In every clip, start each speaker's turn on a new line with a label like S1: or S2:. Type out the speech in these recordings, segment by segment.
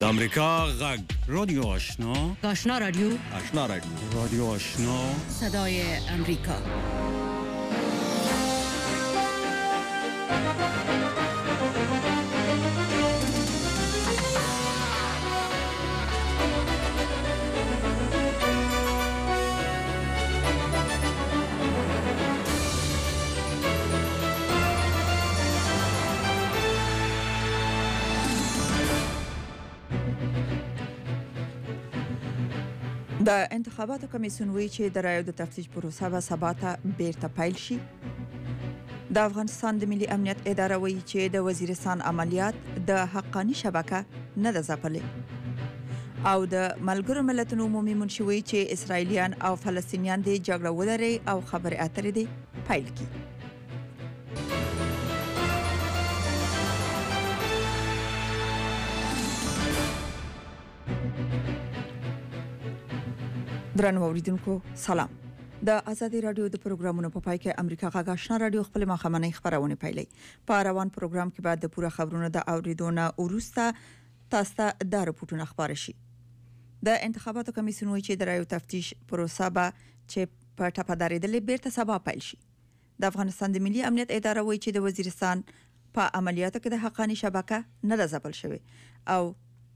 S1: امریکا غږ رادیو آشنا
S2: رادیو
S1: رادیو آشنا
S2: صدای امریکا.
S3: د انتخاباتو کمیسیون وایي چې د رایو د تفتیش پروسه به سبا ته بیرته پیل شي. د افغانستان د ملي امنیت اداره وایي چې د وزیرستان عملیات د حقانی شبکه نه ده ځپلې. او د ملګرو ملتونو عمومي منشي وایي چې اسرایلیان او فلسطینیان د جګړه ولري او خبرې اترې دي پیل کړي. درنو اوریدونکو سلام. د ازادي رادیو د پروګرامونو په پای کې امریکا غږ آشنا رادیو خپل مخامنۍ خبرونه پیلي. په روان پروګرام کې بعد د پوره خبرونو د اوریدونه ورسته تاسو ته د رپورټونو خبر شي. د انتخاباتو کمیسیون وایي چې د رایو تفتیش پروسه به چې په ټاپه درېدلې بیرته سبا پیل شي. د افغانستان د ملي امنیت اداره وایي چې د وزیرستان په عملیاتو کې د حقانی شبکه نه ده ځپل شوې او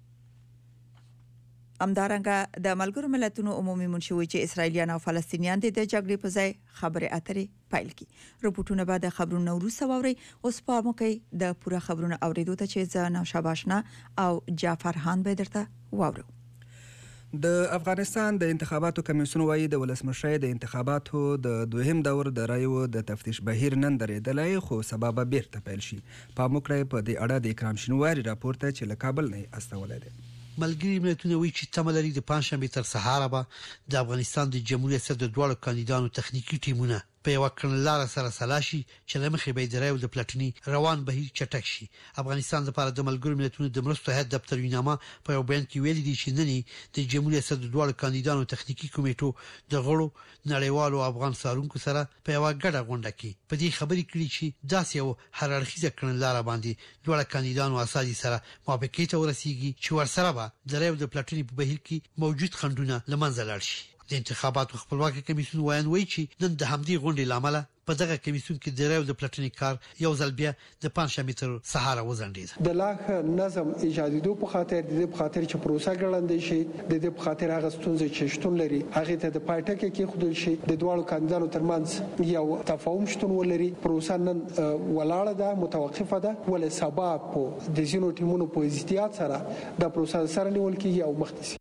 S3: همدارنګه د ملګرو ملتونو عمومي منشي وایي چې اسرایلیان او فلسطینیان د جګړې په ځای خبرې اترې پیل کړي. رپورټونه به د خبرونو وروسته واوري. اوس په موقع د پوره خبرونو اوریدو ته چې زه نوشابه آشنا او جعفر خان به درته واورو.
S4: د افغانستان د انتخاباتو کمیسیون وایي د ولسمشر د انتخاباتو د دویم دور د رایو د تفتیش بهیر نن درېدلی خو سبا به بیرته پیل شي. په موقع په دې اړه د اکرام شینواري راپور ته چې له کابل نه استولی دی.
S5: ملګری ملتونه وایي چې تمه لري د پنځشنبه تر سهار به د افغانستان د جمهوریت ریاست د دوه کاندیدانو تخنیکی ټیمونه په یو کړنلاره سره سلاشي چې لمخې به د رایو د پلاتینی روان بهیر چټک شي. افغانستان لپاره د ملګرو ملتونو د مرستو هیئت دفتر وینامه په یو بیان کې ویلي دی چې نن د جمهوریت ریاست د دوه کاندیدانو تخنیکی کمیټو د غړو نړیوالو افغان څارونکو سره په یو ګډه غونډه کې په دې خبرې کړې چې داسې یو هررخیزه کړنلاره باندې دوه کاندیدانو اساسي سره موافقه ته ورسیږي چې ورسره به د رایو د پلاتینی په بهیر کې موجود خنډونه لمنځه لاړ شي. د انتخاباتو خپلواکي کمیسیون وایي چې نن د همدې غونډې لامل په دغه کمیسیون کې د رایو د پلاتینی کار یو ځل بیا د پنځشنبه تر سهار وزنډید.
S6: د لاخ نظم ایجادیدو په خاطر د خاطر چې پروسه ګړندې شي د دې په خاطر هغه ستونزې چې شتون لري هغه ته د پایټک کې خودل شي د دوه کاندیدانو ترمنځ یو تفاهم شتون ولري. پروسه نن ولاړه ده متوقفه ده ول سبا په د زینو ټیمونو په احتیاط سره د پروسه سره نیول کیږي او مختصي.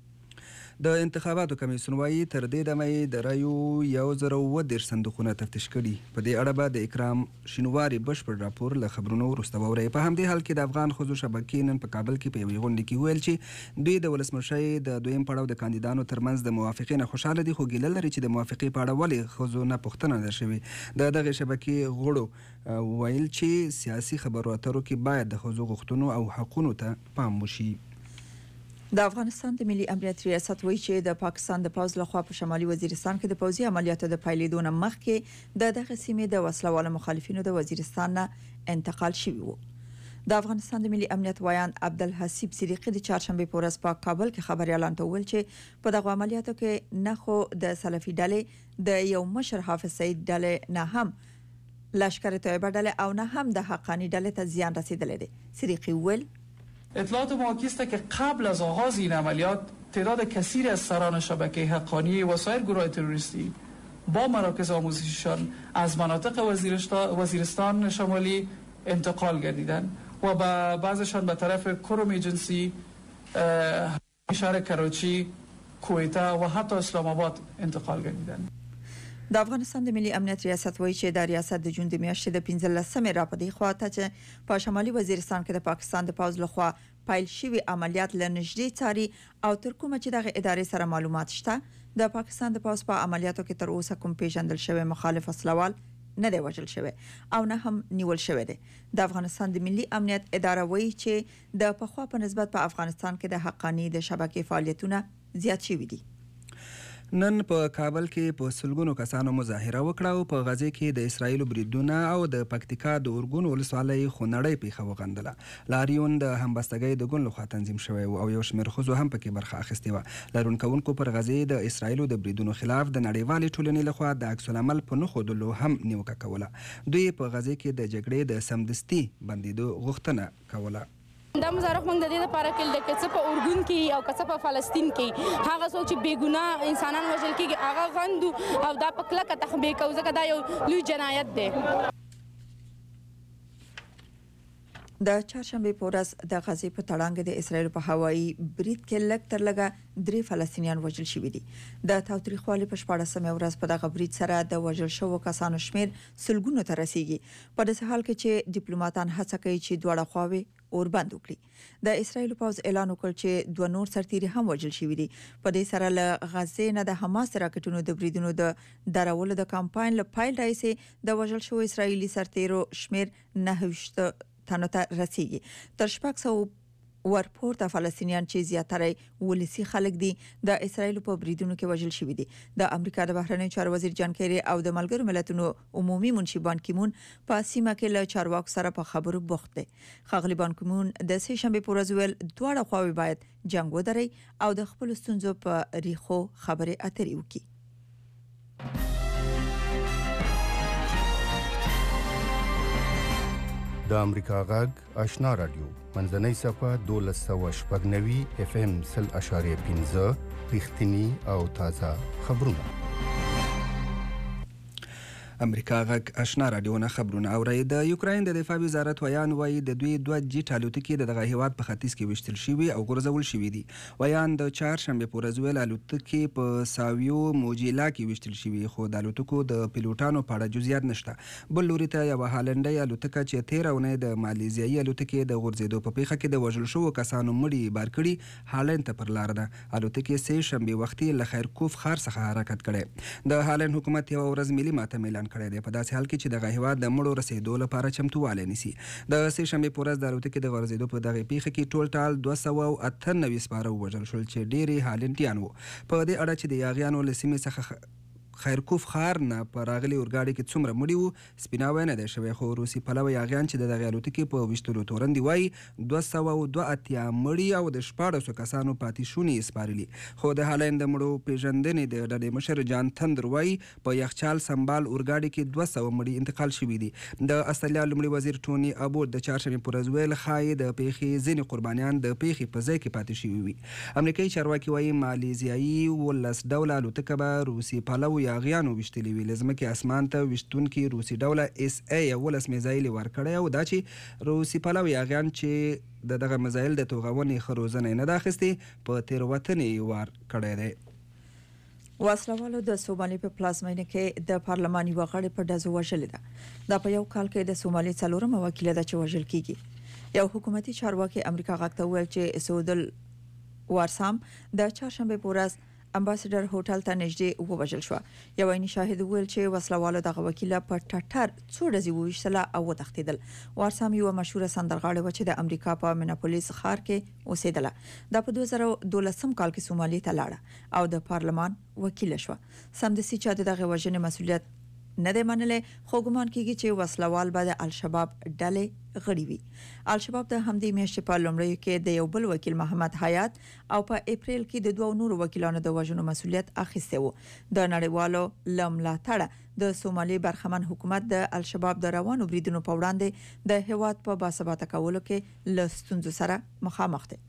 S4: د انتخاباتو کمیسیون وایي تر دې دمه د رایو 1010 صندوقونه تفتیش کړي. په دې اړه به د اکرام شینواري بشپړ راپور له خبرونو وروسته واورئ. په همدې حال کې د افغان ښځو شبکې نن په کابل کې په یوې غونډه کې ویل چې دوی د ولسمشر د دویم پړاو د کاندیدانو ترمنځ د موافقې نه خوشاله دي خو ګیله لري چې د موافقې په اړه ولې ښځو نه پوښتنه نه شوې. د دغه شبکې غړو ویل چې سیاسي خبرو اترو کې باید د ښځو غوښتنو او حقونو ته پام وشي.
S3: د افغانستان د ملي امنیت ریاست وایي چې د پاکستان د پوځ لخوا په شمالي وزیرستان کې د پوځي عملیاتو د پیلېدو نه مخکې د دغه سیمې د وسلوالو مخالفینو د وزیرستان نه انتقال شوی وو. د افغانستان د ملي امنیت وایان عبدالحسیب صدیقی د چهارشنبه په ورځ په کابل کې خبريالان ته ویل چې په دغه عملیاتو کې نه خو د سلفي ډلې د یو مشر حافظ سعید ډلې نه هم لشکر طیبه ډلې او نه هم د حقانی ډلې ته زیان رسیدلی دی. صدیقی ویل
S7: اطلاعات ما است که قبل از آغاز این عملیات تعداد کثیری از سران شبکه حقانی و سایر گروه تروریستی با مراکز آموزشیشان از مناطق وزیرستان شمالی انتقال گردیدند و بعضشان به طرف کرم جنسی شهر کراچی کویتا و حتی اسلام آباد انتقال گردیدند.
S3: د افغانستان د ملي امنیت ریاست وایي چې د ریاست د جون د میاشتې د 15مې راپدې خواته چې په شمالي وزیرستان کې د پاکستان د پوځ لخوا پیل شوی عملیات لنږدې څاري او تر کومه چې دغه ادارې سره معلومات شته د پاکستان د پوځ په عملیاتو کې تر اوسه کوم پیژندل شوی مخالف وسلوال نه دی وژل شوی او نه هم نیول شوی دی. د افغانستان د ملي امنیت اداره وایي چې د پخوا په نسبت په افغانستان کې د حقانی د شبکې فعالیتونه زیات شوي دي.
S4: نن په کابل کې په سلګونو کسانو مظاهره وکړه او په غزه کې د اسرایلو بریدونه او د پکتیکا د اورګون ولسوالۍ خونړۍ پیښه وغندله. لاریون د همبستګۍ د ګوند لخوا تنظیم شوی او یو شمېر ښځو هم پکې برخه اخیستې وه. لاریون کوونکو پر غزې د اسرایلو د بریدونو خلاف د نړیوالې ټولنې لخوا د عکس العمل په نه ښودلو هم نیوکه کوله. دوی په غزې کې د جګړې د سمدستي بندېدو غوښتنه کوله.
S8: دا مظاهره موږ د دې لپاره کول د کڅ په اردن کې او کڅ په فلسطین کې هغه څوک چې بیګناه انسانان وژل کېږي هغه غندو او دا په کلکه تخبیه کوي ځکه دا یو لوی جنایت دی.
S3: د چهارشنبه په ورځ د غزې په تړانګ د اسرایل په هوایي برید کې لږ تر لږه 3 فلسطینیان وژل شوي دي. د تاوتریخوالي په 14مه ورځ په دغه برید سره د وژل شوو کسانو شمیر سلګونو ته رسیږي. په داسې حال کې چې ډیپلوماټان هڅه کوي چې دواړه خواوې اوربند وکړي. د اسرایل پوځ اعلان وکړ چې 2 نور سرتیري هم وژل شوي دي. په دې سره له غزې نه د حماس راکټونو د بریدونو د درولو د کمپاین له پایل راځي د وژل شوو اسرایلی سرتیرو شمیر 9 تنو ته رسیږي. تر 600 ورپورته فلسطینیان چې زیاتره ولسی خلک دي د اسرایل په بریدونو کې وژل شوي دي. د امریکا د بهرنیو چارو وزیر جان کیری او د ملګرو ملتونو عمومي منشي بان کیمون په سیمه کې له چارواکو سره په خبرو بوخت دي. خغلی بان کیمون د سه شنبه په ورځ ویل دواړه خواوې باید جنگ ودري او د خپل ستونزو په ریخو خبرې اترې وکړي.
S9: د امریکا غږ آشنا رادیو منځنۍ صفه 1290 FM 0.15 رښتینی او تازه خبرونه.
S4: امریکا غږ آشنا رادیو نه خبرونه اوري. د یوکرين د دفاع وزارت ویان وایي د دوی 2 جیټ الوتکې د دغه هیواد په ختیځ کې وشتل شوي او غورځول شوي دي. ویان د چهارشنبه په ورځ ویل الوتکې په ساویو موجیلا کې وشتل شوي خو د الوتکو د پیلوټانو په اړه جزئیات نشته. بل لوري ته یو هالندۍ الوتکه چې 13 اونۍ د مالیزیایي الوتکې د غورځېدو په پیښه کې د وژل شوو کسانو مړي بار کړي هالند ته پر لار ده. الوتکې سه شنبه وختي له خیرکوف ښار څخه حرکت کړي. د هالند حکومت یو ورځ ملي ماتم اعلان کړی دی په داسې حال کې چې دغه هیواد د مړو رسیدو لپاره چمتووالی نیسي. د سه شنبې په ورځ د الوتکې د غورځېدو په دغه پیښه کې ټول ټال 298 سپاره ووژل شول چې ډېری هالنډیان وو. په دې اړه چې د یاغیانو له سیمې څخه خیرکوف ښار نه په راغلي اورګاډي کې څومره مړي وو سپیناوی نه دی شوی خو روسي پلوه یاغیان چې د دغې الوتکې په ویشتلو تورن دي وایي 282 مړي او د 14 کسانو پاتې شوني سپارلي. خو د هالند د مړو پیژندنې د ډلې مشر جان تندر وایي په یخچال سمبال اورګاډي کې 200 مړي انتقال شوي دي. د استرالیا لومړي وزیر ټوني ابوټ د چهارشنبې په ورځ ویل ښایي د پیښې ځینې قربانیان د پیښې په ځای کې پاتې شوي وي. امریکایي چارواکي وایي مالیزیایي 19 ډوله الوتکه به روسي پلوه یاغیانو وشتلې وي. لزمکې اسمان ته وشتونکي روسي ډوله SA 11 میزایل ورکړی او دا چې روسي پلوه یاغیان چې دغه میزایل د توغونې ښه روزنه نه ده اخیستې په تېروتنې وار کړی دی.
S3: وسلوالو د سومالي په پلازمینه کې د پارلمان یوه غړې په ډزو وژلې ده. دا په یو کال کې د سومالي 4مه وکیله ده چې وژل کیږي. یو حکومتي چارواکي امریکا غږ ته وویل چې سودل وارسام د چهارشنبه په ورځ امباسډر هوټل ته نږدې ووژل شو. یو عیني شاهد ویل چې وسلوالو دغه وکیله په ټټر څو ډزې وویشتله او وتښتېدل. وارسام یو مشهوره سندرغاړې و چې د امریکا په میناپولیس ښار کې اوسېدله. دا په 2012 کال کې سومالي ته لاړه او د پارلمان وکیله شو. سمدستي چې د دغه وژنې مسؤلیت نه دی منلی خو ګمان کیږي چې وسلوال به د الشباب ډلې غړي وي. الشباب د همدې میاشتې په لومړیو کې د یو بل وکیل محمد حیات او په اپریل کې د 2 نورو وکیلانو د وژنو مسؤلیت اخیسته وو. د نړیوالو ملاتړه د سومالي برخمن حکومت د الشباب د روانو بریدونو په وړاندې د هیواد په باثباته کولو کې له ستونزو سره مخامخ دی.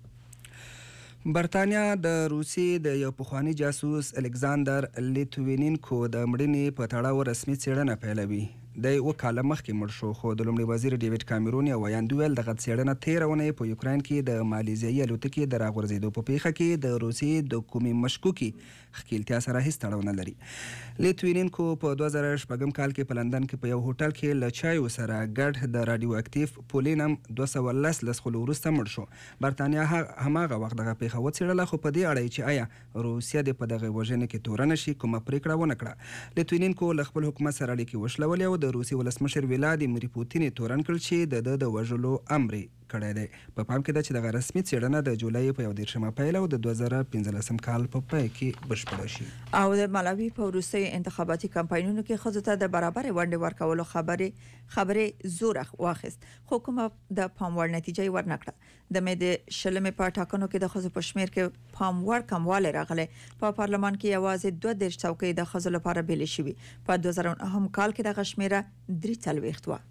S4: برتانیا د روسي د یو پخوانی جاسوس الکساندر لیتوینینکو د مړینې په تړاو رسمي څېړنه پیلوي. د یو کال مخکې مړ شو خو د لومړي وزیر ډیوډ کامرون یو ویاند ویل دغه څېړنه 13 اونۍ په یوکرين کې د مالیزیایي الوتکې د راغورځېدو په پیښه کې د روسي د کومې مشکوکي ښکیلتیا سره هیڅ تړاو نه لري. لیتوینینکو په 2006 کال کې په لندن کې په یو هوټل کې له چایو سره ګډ د رادیو اکټیف پولینم 213 لسخلو وروسته مړ شو. برتانیا هماغه وخت دغه پیښه وڅېړله خو په دې اړه چې آیا روسیا د په دغه وژنې کې تورن شي کومه پریکړه ونه کړه. لیتوینینکو له خپل حکومت سره اړیکې وشلولې او د روسي ولسمشر ولادیمیر پوتین تورن کړ چې د وژلو امر کړی دی. په پام کې ده چې دغه رسمي څېړنه د جولای په 21 پیل او د 2015 کال په پای کې بشپړه شي.
S3: او د ملاوي په وروستیو انتخاباتي کمپاینونو کې ښځو ته د برابر ونډې ورکولو خبرې زور واخیست، خو کومه د پام وړ نتیجه ورنکړه. د مې د شلمې په ټاکنو کې د ښځو په شمیر کې پام وړ کموالی راغلی. په پارلمان کې یوازې 22 څوکۍ د ښځو لپاره بیلې شوې. په 2009 کال کې دغه شمیره 43 و.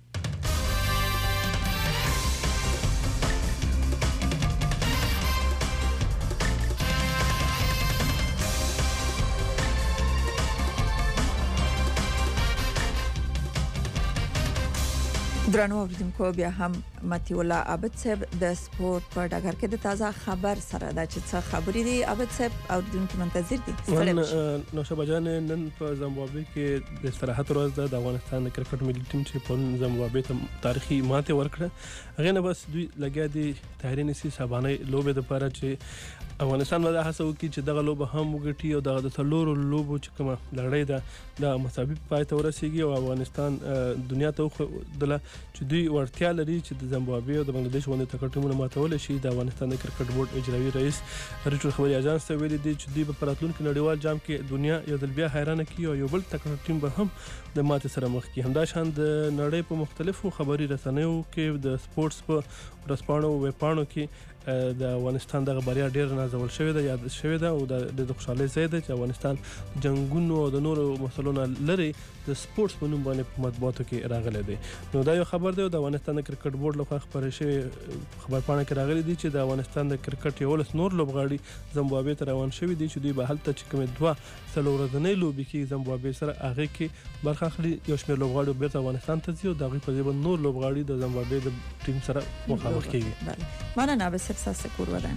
S3: درنو اوریدونکو، بیا هم متی الله عابد صاحب د سپورت په ډګر کې د تازه خبر سره دا چې څه خبرې دي. عابد صاحب اوریدونکو منتظر دي.
S10: نو شبجان نن په زیمبابوې کې د استراحت ورځ ده. د افغانستان د کرکټ ملي ټیم چې په زیمبابوې ته تاریخي ماته ورکړه، هغه نه بس دوی لګیا دي تحرین سي سبانه لوبه د لپاره چې افغانستان ودا هڅه وکړي چې دغه لوبه هم وګټي او دغه د څلورو لوبو چې کومه لړۍ ده د مساوي پای ته ورسیږي او افغانستان دنیا ته دله چې دوی ورتیا لري چې د زیمبابوې او د بنگلاديش باندې تکټمونه ماتول شي. د افغانستان د کرکټ بورډ اجرایي رئیس ریچارډ خبري اجانس ته ویلي دي چې دوی په راتلونکي نړیوال جام کې دنیا یو ځل بیا حیرانه کوي او یو بل تکړه ټیم به هم د ماته سره مخ کی. همدا شان د نړۍ په مختلفو خبري رسنیو کې د سپورتس په ورځپاڼو ویبپاڼو کې د افغانستان دغه بریا ډیر نازول شوې ده، یاد شوې ده او د خوشحالۍ ځای ده چې افغانستان جنگونو او د نورو مسلونو لري د سپورتس په نوم باندې په مطبوعاتو کې راغلي دي. نو دا یو خبر دی. د افغانستان د کرکټ بورډ لخوا خبرې شوې خبرپاڼه کې راغلي دي چې د افغانستان د کرکټ یو لس نور لوبغاړي زیمبابوې ته روان شوي دي چې دوی به هلته چې کومه دوه څلورځنۍ لوبي کې زیمبابوې سره هغه کې برخه اخلي. یو شمېر لوبغاړي بیرته افغانستان ته ځي او دغه په ځای نور لوبغاړي د زیمبابوې د ټیم سره مخامخ کیږي.
S3: مننه به سپساسه کور ودان.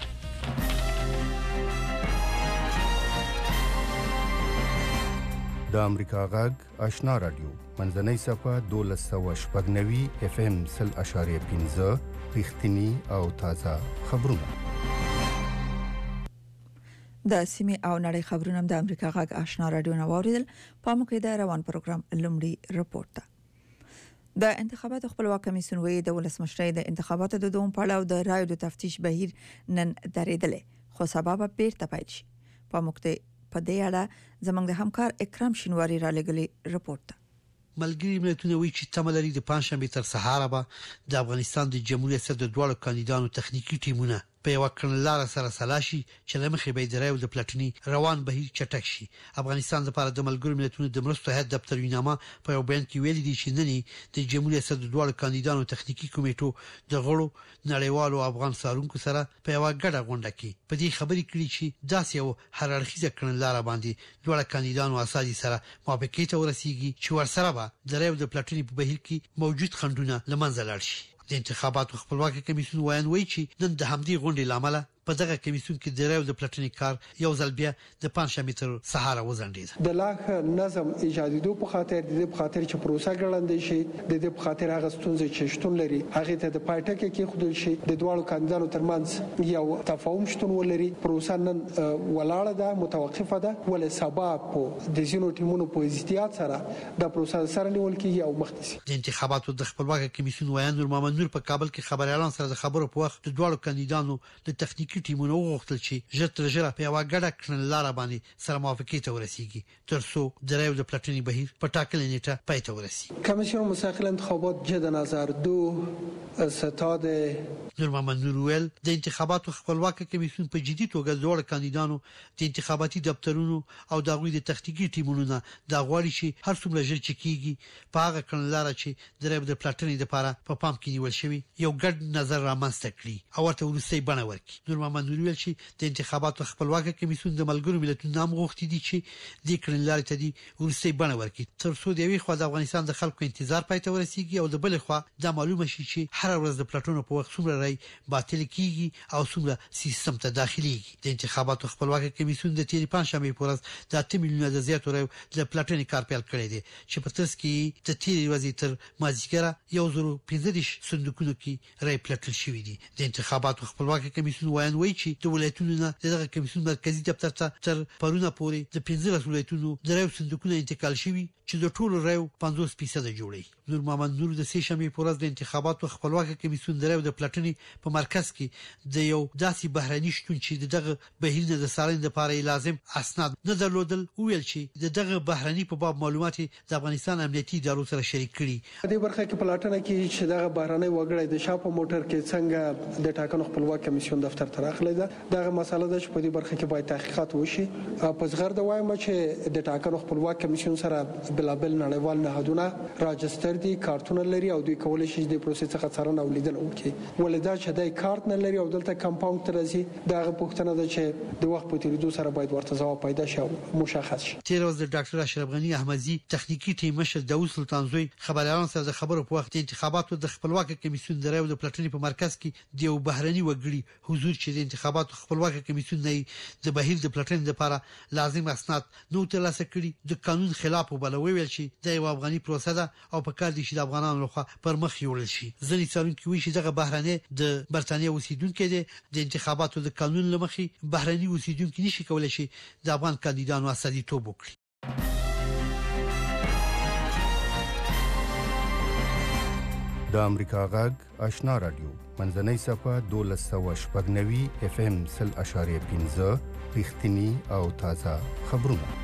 S9: د امریکا غږ آشنا رادیو منځنۍ صفه 1290 FM 0.15 رښتینی او تازه خبرونه.
S3: د سیمې او نړۍ خبرونه د امریکا غږ آشنا رادیو نو اوریدل. په موږ د روان پروګرام لومړی رپورت ده. د انتخاباتو خپلواک کمیسیون وی د ولسمشرۍ د انتخاباتو د دوم پړاو د رایو د تفتیش بهیر نن درېدلې، خو سبب بیرته پیل شي. په موږ په دې اړه زموږ د همکار اکرام شینواری را لګلې رپورت.
S5: ملګری ملتونه وی چې تملري د پنځشنبه تر سهار به د افغانستان د جمهوریت د دوه کاندیدانو تخنیکی ټیمونه په یو کړنلار سره سلاشي چې لمخې به درایو د پلاټنی روان بهیر چټک شي. افغانستان لپاره د ملګرو ملتونو د مرستو هیئت دفتر وینامه په یو بیان کې ویلي دي چې نن د جمهوریت د دوه کاندیدانو تخنیکی کمیټو د غړو نړیوالو افغان سارونکو سره په یو غډه غونډه کې په دې خبرې کړې چې داسې یو هررخیزه کړنلار باندې دوه کاندیدانو اساسي سره موافقه ته ورسیږي چې ورسره به درایو د پلاټنی په بهیر کې موجود خنډونه لمنځه لاړ شي. د انتخاباتو خپلواکي کمیسیون وایي چې نن د همدې غونډې لامل په دغه کمیسیون کې د رایو د پلاټنی کار یو ځل بیا د پنځشنبه تر سهار وزنډید.
S6: د لاخ نظم ایجادیدو په خاطر د دې په خاطر چې پروسه ګړندې شي، د دې په خاطر هغه ستونزې چې شتون لري هغه ته د پایټک کې خودل شي، د دوه کاندیدانو ترمنځ یو تفاهم شتون ولري. پروسه نن ولاړه ده، متوقفه ده، ول سبب په د زینو ټیمونو په احتیاط سره د پروسه سره نیول کیږي او مختصي.
S5: د انتخاباتو د خپلواکي کمیسیون وایي نور محمد نور په کابل کې خبريالان سره د خبرو په وخت د دوه کاندیدانو د تخنیکی ټیمونو وغوښتل چې ژر تر ژره په یو غډه کړنلار باندې سره موافقه ته ورسیږي ترڅو د رایو د پلاټنی بهیر په ټاکلې نیټه پای ته ورسیږي.
S6: کمیسیون مستقل انتخابات جد نظر دو ستاد
S5: نور محمد نور ویل د انتخاباتو خپلواکي کمیسیون په جدي توګه دوه کاندیدانو د انتخاباتي دفترونو او د غوي د تخنیکی ټیمونو نه د غواړي چې هر څومره ژر چکیږي په هغه کړنلار چې د رایو د پلاټنی لپاره په پام کې نیول شوی یو ګډ نظر رامنځته کړي او ورته ورسې بڼه ورکړي. نور محمد نور ویل چې د انتخاباتو خپلواکي کمیسیون د ملګرو ملتونو نام غوښتي دي چې د کړنلار ته دي ورسې بڼه ورکړي ترڅو د وی خو د افغانستان د خلکو انتظار پای ته ورسیږي او د بل خو د معلومه شي چې هر ورځ د پلاټونو په وخت څومره رای باطل کیږي او څومره سیستم ته داخليږي. د انتخاباتو خپلواکي کمیسیون د تیری پنځشنبه په ورځ د 8 میلیونه د زیاتو رای د پلاټنی کار پیل کړی دی چې په ترڅ کې د تیری ورځې تر مازیګره 115 صندوقونو کې رای پلاټل شوی دی. د انتخاباتو خپلواکي کمیسیون وایي کمیسیون وایي چې د ولایتونو نه دغه کمیسیون مرکزی دفتر ته تر پرونه پورې د 15 ولایتونو د رایو صندوقونه انتقال شوي چې د ټولو رایو 50% جوړي. نور محمد نور د سه شنبه پر ورځ د انتخاباتو خپلواک کمیسیون د رایو د پلاتنې په مرکز کې د یو داسې بهراني شتون چې دغه بهیر د څارنې لپاره لازم اسناد نه درلودل ویل چې دغه بهراني په باب معلومات د افغانستان امنیتي ادارو سره شریک کړي.
S6: په دې برخه کې پلاتنه کې چې دغه بهراني وګړي د شاپ موټر کې څنګه د ټاکنو خپلواک کمیسیون دفتر ته راغلی ده دغه مسله ده چې په دې برخه کې باید تحقیقات وشي. په ځغر د وایم چې د ټاکنو خپلواک کمیسیون سره بلابل نړیوال نهادونه راجستر دي کارتونه لري او دوی کولای شي د پروسې څخه څارنه ولیدل وکړي. ولدا چې د کارت نه لري او دلته کمپاوند تر راځي دغه پوښتنه ده چې د وخت په تیریدو سره باید ورته ځواب پیدا شي او مشخص شي.
S5: تیر ورځ د ډاکټر اشرف غنی احمدزي تخنیکی ټیم مشر داوود سلطانزوی خبريالانو سره د خبرو په وخت انتخاباتو د خپلواک کمیسیون د رایو د پلاتنې په مرکز کې د یو بهرني وګړي حضور چې د انتخاباتو خپلواک کمیسیون نه د بهیر د پلاتنې لپاره لازم اسناد نو ترلاسه کړي د قانون خلاف وبلوي ویل چې د یو افغاني پروسه ده او په کار دي چې د افغانانو لخوا پر مخ یوړل شي. ځینې څارونکي وایي چې دغه بهرني د برتانیا اوسیدونکو د انتخاباتو د قانون لمخې بهرني اوسیدونکو نشي کولای شي د افغان کاندیدانو استازیتوب وکړي.
S9: د امریکا غږ آشنا رادیو منځنۍ صفه 1290 FM 0.15 رښتینی او تازه خبرونه.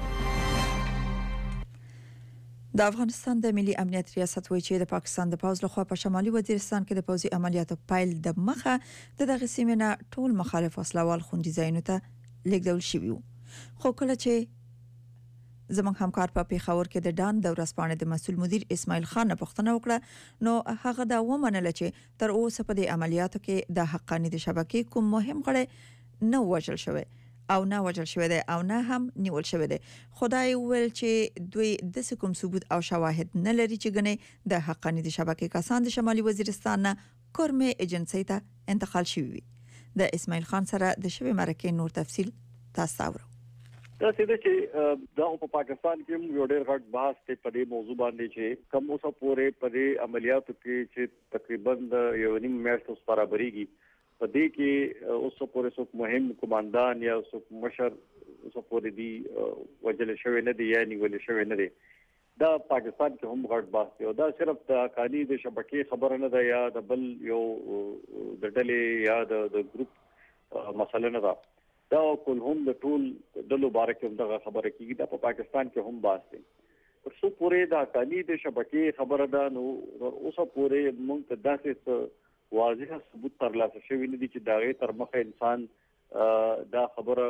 S3: د افغانستان د ملي امنیت ریاست وایي چې د پاکستان د پوځ لخوا په شمالي وزیرستان کې د پوځي عملیاتو پیل د مخه دغه سیمه نه ټول مخالف وسلوال خوندي ځایونو ته لیږدول شوی وو. خو کله چې زموږ همکار په پیښور کې د ډان د ورځپاڼې د مسؤل مدیر اسماعیل خان پوښتنه وکړه نو هغه دا ومنله چې تر اوسه په دې عملیاتو کې د حقاني د شبکې کوم مهم غړي نه وژل شوی او نه وژل شوی دی او نه هم نیول شوی دی. خدای ویل چې دوی د کوم ثبوت او شواهد نه لري چې ګنې د حقاني د شبکې کسان د شمالي وزیرستان نه کورمه ایجنسی ته انتقال شوی. د اسماعیل خان سره د شوی مرکه نور تفصیل تاسو اورئ.
S11: دا څه چې دا په پاکستان کې یو ډېر غټ بحث ته په دې موضوع باندې چې کوم اوسه پورې په دې عملیاتو کې چې تقریبا یو نیم میاشت اوس برابرېږي په دې کې اوسه پورې څوک مهم کمانډان یا څوک مشر اوسه پورې دی وجل شوی نه دی یا نیول شوی نه دی. دا پاکستان کې هم غټ بحث دی او دا صرف د قانوني د شبکې خبره نه ده یا د بل یو د ډلې یا د ګروپ مسله نه ده. دا کول هم د ټول ډلو بارکه دغه خبره کیږي دا په پاکستان کې هم بحث دی. تر څو پورې د قانوني د شبکې خبره ده نو اوسه پورې موږ ته داسې واضح ثبوت ترلاسه شوی نه دي چې داغه تر مخه انسان دا خبره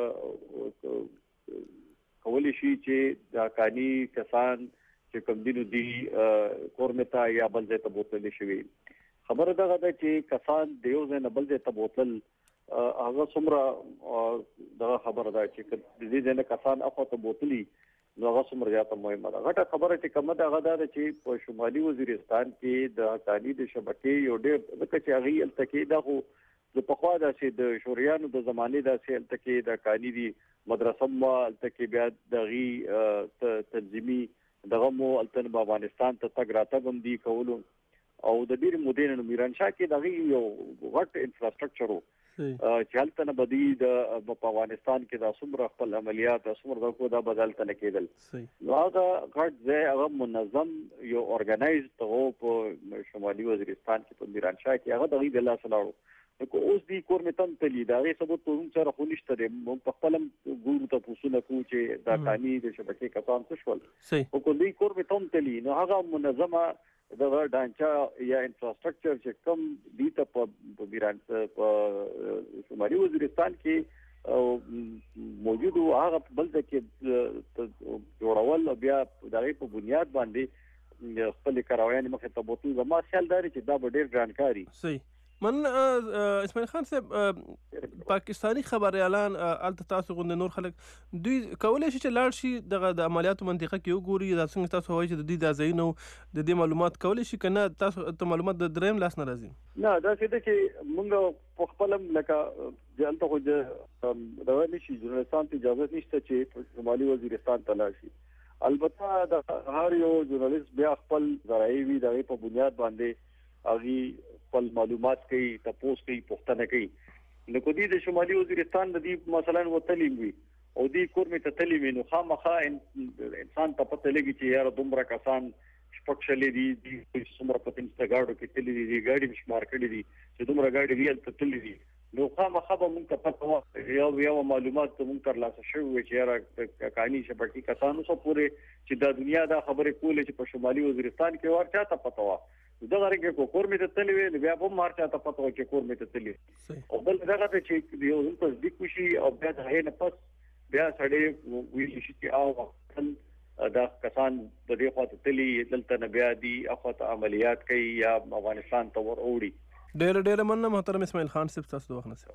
S11: کولی شي چې دا کانی کسان چې کوم دي دی کورمتا یا بل ځای ته بوتل شي. خبره دا ده چې کسان دیو ځای نه بل ځای ته بوتل هغه څومره دا خبره ده چې د دې ځای کسان اخته بوتلی نو هغه څومره زیاته مهمه ده. غټه خبره چې کومه ده هغه ده چې په شمالي وزیرستان کې د حقاني د شبکې یو ډېر د کچاغي التکی دا خو د پخوا د د شوریانو د زمانه د سیل تکي د حقاني دی مدرسه مو التکی بیا دغي تنظیمي دغه مو التن افغانستان ته تګ راتګ هم دی کولو او د ډیر مودین نو میران شاه کې دغه یو غټ انفراستراکچر چې هلته نه بدی د افغانستان کې د څومره خپل عملیات د څومره د کو د بدل تل کېدل نو هغه غټ ځای هغه منظم یو اورګنایز ته په شمالي وزیرستان کې په میران شاه کې هغه دغه د لاس لاړو نو اوس دی کور متن تلی دا غي ثبوت ته سره خو نشته د په خپلم ګورو ته پوسونه کو چې دا کانی د شبکې کسان څه شول او کو دی کور متن تلی نو هغه منظمه د ډانچا یا انفراستراکچر چې کم دی ته په میران په شمالي وزیرستان کې موجود هغه بل ځکه جوړول بیا دغه په بنیاد باندې خپل کاروایان مخه ته بوتل زما خیال داري چې دا ډېر ګرانکاري
S10: صحیح من اسماعیل خان صاحب پاکستانی خبريالان الته تاسو غوند نور خلک دوی کولای شي چې لاړ شي د عملیاتو منطقه کې وګوري دا څنګه تاسو وایي چې د دې د ځایونو د دې معلومات کولای شي کنه تاسو ته معلومات د دریم لاس نه راځي
S11: نه دا څه ده چې موږ په خپلم لکه ځانته خو د نشي ژورنالستان ته اجازه نشته چې شمالي وزیرستان ته لاړ شي البته د هر یو ژورنالیست بیا خپل ذرایع وی د په بنیاد باندې اغي خپل معلومات کوي تاسو کوي پوښتنه کوي نو کو دي د شمالي وزیرستان د دې مثلا وتلیم وي او دې کورمه ته تلیم نو خامخا انسان ته پته لګي چې یار دومره کسان شپږشلې دي څومره په انستګاړو کې تللی دي ګاډي مشمار کړی دي چې دومره ګاډي ریل ته تللی دي نو خامخا به موږ ته پته یو معلومات موږ ترلاسه شوي چې یار کانی شپږی کسانو څو پورې چې د دنیا دا خبره کولې چې په شمالي وزیرستان کې ورچا ته پته و دا غره کې کورمه ته تللی وي بیا په مارچا ته پته و چې کورمه ته تللی او بل دغه ته چې یو څه د کوشي او بیا د نه پس بیا سړی ویل شي چې او دا کسان د دې خواته تللی دلته نه بیا دي اخواته عملیات کوي یا افغانستان ته ور اوړي
S10: ډېر مننه محترم اسماعیل خان صاحب تاسو د وخت نه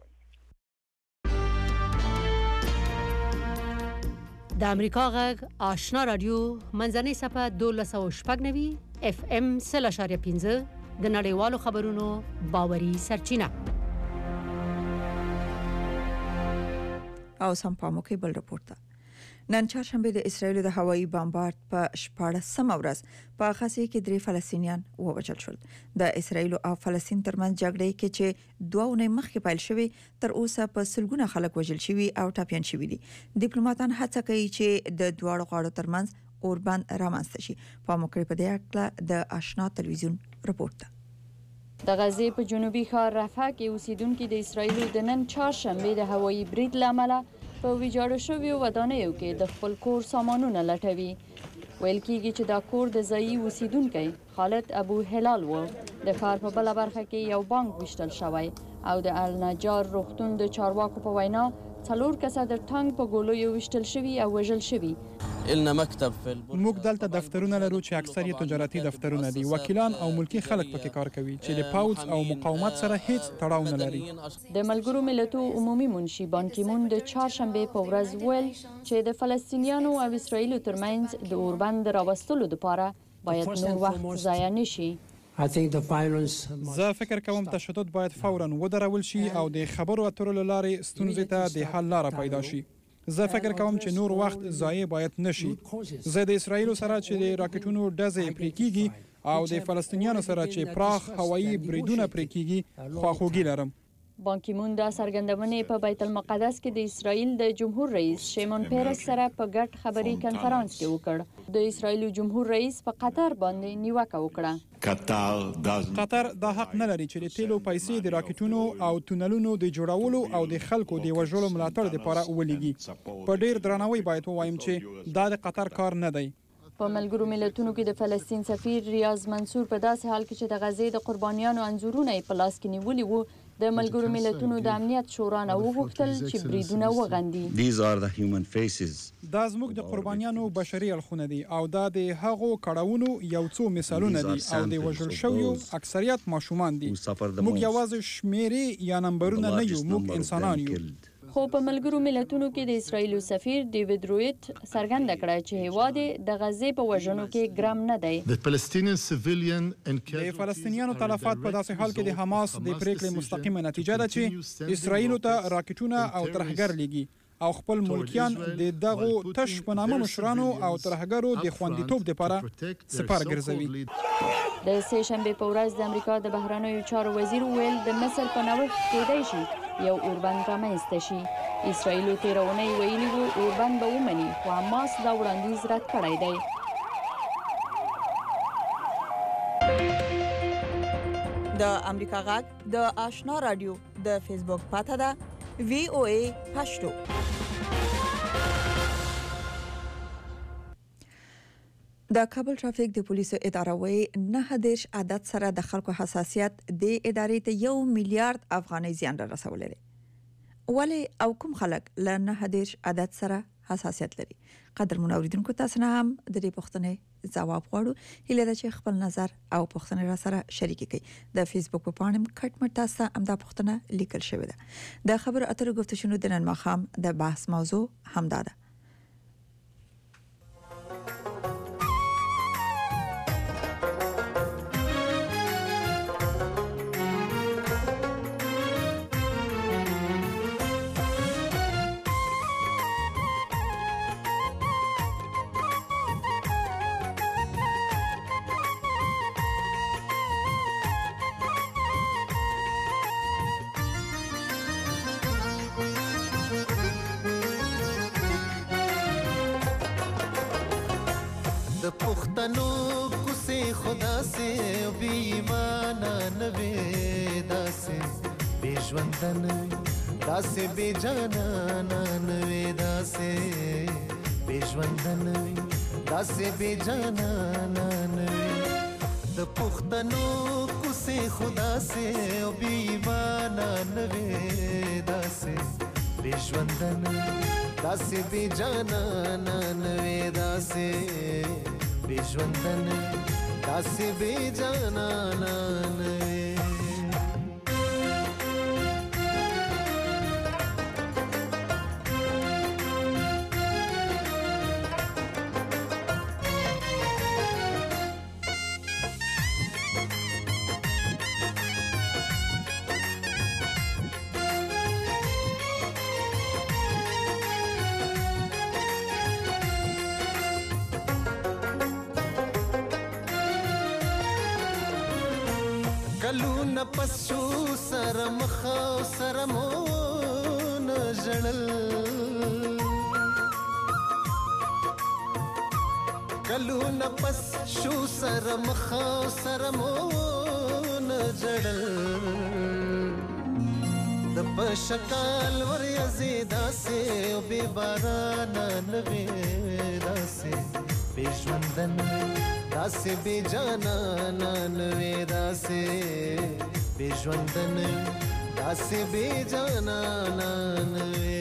S2: د امریکا غږ آشنا رادیو منځنۍ صفه 1290 اف ام 0.15 د نړیوالو خبرونو باوري سرچینه
S3: او سم پامو کې بل رپورټ نن چهارشنبه د اسرایل د هوایي بمبارد په 14مه ورځ په غزه کې 3 فلسطینیان ووژل شول د اسرایل او فلسطین ترمنځ جګړې کې چې 2 اونۍ مخکې پیل شوې تر اوسه په سلګونه خلک وژل شوي او ټاپیان شوي دي ډیپلوماټان هڅه کوي چې د دواړو غاړو ترمنځ اوربند رامنځته شي په موکړې په دې اړه د آشنا تلویزیون رپورټ
S12: د غزې په جنوبي ښار رفح کې اوسیدونکو د اسرایل د نن چهارشنبه د هوایي برید لامل په ویجاړو شویو ودانیو کې د خپل کور سامانونه لټوي ویل کېږي چې دا کور د ځایي اوسیدونکو خالد ابو هلال و د ښار په بل برخه کې یو بانک وشتل شوی او د النجار روغتون د چارواکو په وینا 4 کسه د ټانک په ګولو وشتل شوی او وژل شوی
S13: موږ دلته دفترونه لرو چې اکثر یې تجارتي دفترونه دي وکیلان او ملکی خلک پکې کار کوي چې د پاوز او مقاومت سره هیڅ تړاو نه لري
S12: د ملګرو ملتونو عمومي منشي بان کی مون د چهارشنبه په ورځ ویل چې د فلسطینیانو او اسرایل ترمنځ د اوربند راوستلو لپاره باید نور وخت ضایع نشي
S13: زه فکر کوم تشدد باید فوراً ودرول شي او د خبرو اترو لارې ستونزې ته د حل لاره پیدا شي زه فکر کوم چې نور وخت ضایع باید نشي زه د اسرایل سره چې د راکټونو ډزې پرې کیږي او د فلسطینیانو سره چې پراخ هوایي بریدونه پرې کیږي خواخوږي لرم
S12: بان کی مون د سرګندونې په بیت المقدس کې د اسرایل د جمهور رئیس شیمون پیرس سره په ګډ خبري کانفرنس کې وکړ د اسرایل جمهور رئیس په قطر باندې نیوکه وکړه
S13: قطر دا حق نه لري چې د تیلو پیسې د راکټونو او تونلونو د جوړولو او د خلکو د وژلو ملاتړ لپاره ولېږي په ډیر درناوي باید ووایم چې دا د قطر کار نه دی
S12: په ملګرو ملتونو کې د فلسطین سفیر ریاض منصور په داسې حال کې چې د غزې د قربانیانو انځورونه په لاس کې نیولي وو د ملګرو ملتونو د امنیت شورا نه وغوښتل چې بریدونه وغندي
S13: دا زموږ د قربانیانو بشري اړخونه دي او دا د هغو کړهونو یو څو مثالونه دي او د وژل شویو اکثریت ماشومان دي موږ یوازې شمیرې یا نمبرونه نه یو موږ انسانان یو
S12: خو په ملګرو ملتونو کې د اسرایل سفیر ډیوډ رویت څرګنده کړه چې هیواد د غزې په وژنو کې ګرام نه دی
S13: د فلسطینیانو تلفات په داسې حال کې د حماس د پریکړې مستقیمه نتیجه ده چې اسرایل ته راکټونه او ترهګر لګي او خپل ملکیان د دغو تش په نامه مشرانو او ترهګرو د خوندیتوب لپاره سپار ګرځوي
S12: د سه شنبه په ورځ د امریکا د بهرنیو چارو وزیر ویل د مصر په نوښت کېدای شي یو اوربند رامنځته شي اسرایل تیرونه ویلي وو اوربند به ومني خو حماس دا وړاندیز رد کړی دی
S3: د امریکا غږ د آشنا رادیو د فیسبوک پاته ده VOA پښتو د کابل ټرافیک د پولیسو اداره وایي 9 عدد سره د خلکو حساسیت د ادارې ته 1 میلیارډ افغانۍ زیان رسولی دی ولی او کوم خلک له 9 عدد سره حساسیت لري قدرمن اوریدونکو تاسو نه هم د دې پوښتنې ځواب غواړو هیله ده چې خپل نظر او پوښتنې را سره شریک کړئ د فیسبوک په پاڼه کټ مټ تاسو هم دا پوښتنه لیکل شوې ده د خبرو اترو گفتشونو د نن ماښام د بحث موضوع همدا ده
S14: د پښتنو کوسه خدا سے بی ایمان نه وې داسې بی ژوندن داسې بی جانان نه وې داسې بی ژوندن داسې بی جانان نه د پښتنو کوسه خدا سے بی ایمان نه وې داسې بی ژوندن داسې بی جانان نه وې داسې بی ژوندن داسې بی جانان نه وې کلونه پس شو سره مخه سره مون ژړل کلونه پس شو سره مخه سره مون ژړل د پشکال ور یزیدا سه او به باران نوي داسه به ژوندن داسې بی جانان نه وې داسې بی ژوندن داسې بی جانان نه وې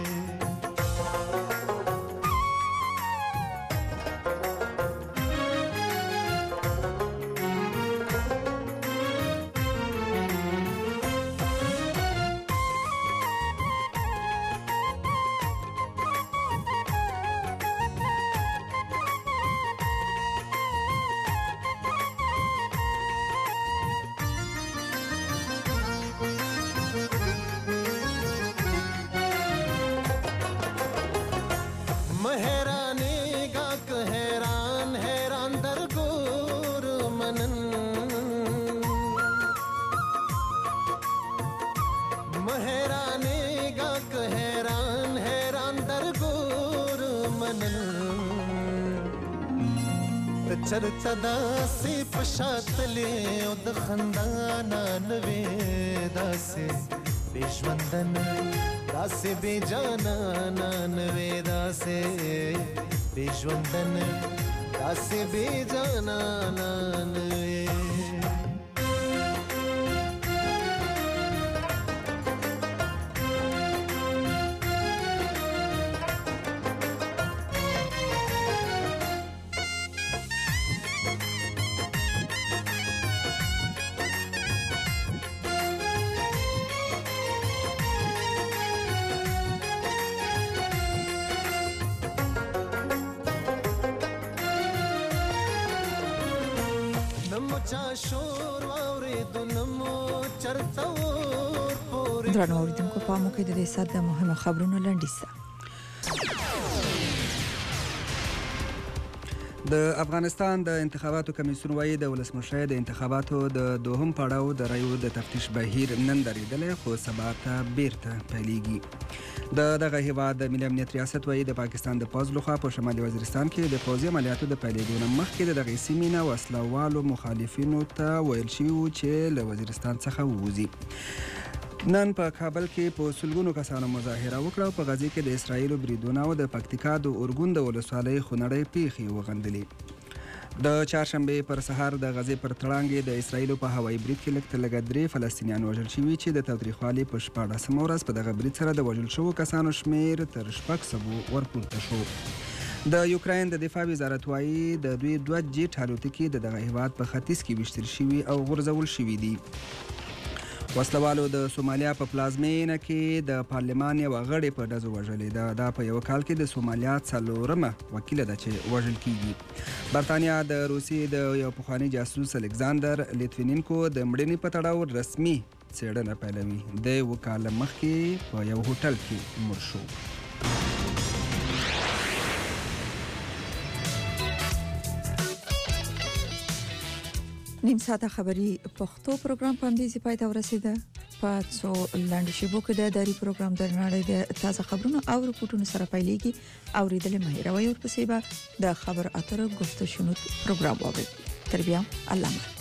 S14: چرته داسې پشاتلې او د خندانا نوې داسې بی ژوندن داسې بی جانانا نوې داسې بی ژوندن داسې بی جانانا نوې
S3: درنو اوریدونکو په مو کې د دې ساده مهمه خبرونو لنډیسه
S4: د افغانستان د انتخاباتو کمیسیون وايي د ولسمشر د انتخاباتو د دوهم پړاو د رایو د تفتیش بهیر نن درېدلی خو سبا ته بیرته پیلېږي دغه هیواد د ملي امنیت ریاست وايي د پاکستان د پوځ لخوا په شمالي وزیرستان کې د پوځي عملیاتو د پیلېدو نه مخکې د دغې سیمې نه وسله والو مخالفینو ته ویل شوي وو چې له وزیرستان څخه ووځي نن په کابل کې په سلګونو کسانو مظاهره وکړه او په غزې کې د اسرایلو بریدونه او د پکتیکا د اورګون د ولسوالۍ خونړۍ پیښې وغندلې د چهارشنبې پر سهار د غزې پر تړانګې د اسرایلو په هوایي برید کې لږ تر لږه 3 فلسطینیان وژل شوي چې د تاوتریخوالي په 14مه ورځ په دغه برید سره د وژل شوو کسانو شمیر تر 600 ورپورته شو د یوکراین د دفاع وزارت وايي د دوی 2 جیټ الوتکې د دغه هیواد په ختیځ کې ویشتل شوي او غورځول شوي دي وسلوالو د سومالیا په پلازمینه کې د پارلمان یو غړی په ډزو وژلې ده دا په یو کال کې د سومالیا 4مه وکیله ده چې وژل کیږي برتانیا د روسیې د یو پخوانی جاسوس الکساندر لیتوینینکو د مړینې په تړاو رسمي څېړنه پیلوي د وکاله مخکې په یو هوټل کې مړ شو
S3: نیم ساعته خبری پښتو پروګرام په همدې ځای پای ته ورسیده په څو لاندې شیبو کې د داری پروګرام درناړې د تازه خبرونو او رپورټونو سره پیلېږي او ریډل مهیروي ورپسې به د خبر اتر گفتشنود پروګرام وي. تر بیا الله